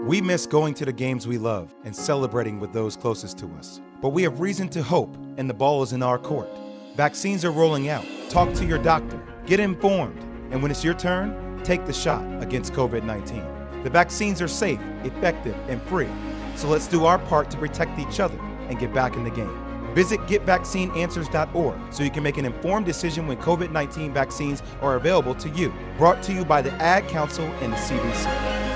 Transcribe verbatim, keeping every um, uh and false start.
We miss going to the games we love and celebrating with those closest to us. But we have reason to hope, and the ball is in our court. Vaccines are rolling out. Talk to your doctor. Get informed. And when it's your turn, take the shot against COVID nineteen. The vaccines are safe, effective, and free. So let's do our part to protect each other and get back in the game. Visit get vaccine answers dot org so you can make an informed decision when COVID nineteen vaccines are available to you. Brought to you by the Ad Council and the C D C.